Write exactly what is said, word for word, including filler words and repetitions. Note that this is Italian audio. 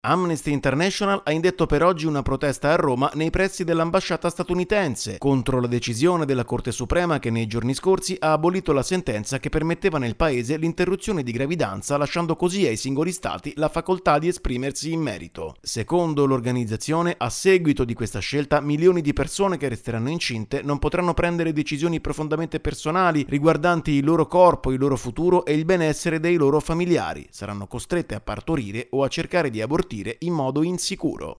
Amnesty International ha indetto per oggi una protesta a Roma nei pressi dell'ambasciata statunitense contro la decisione della Corte Suprema che nei giorni scorsi ha abolito la sentenza che permetteva nel paese l'interruzione di gravidanza, lasciando così ai singoli stati la facoltà di esprimersi in merito. Secondo l'organizzazione, a seguito di questa scelta, milioni di persone che resteranno incinte non potranno prendere decisioni profondamente personali riguardanti il loro corpo, il loro futuro e il benessere dei loro familiari. Saranno costrette a partorire o a cercare di abortire in modo insicuro.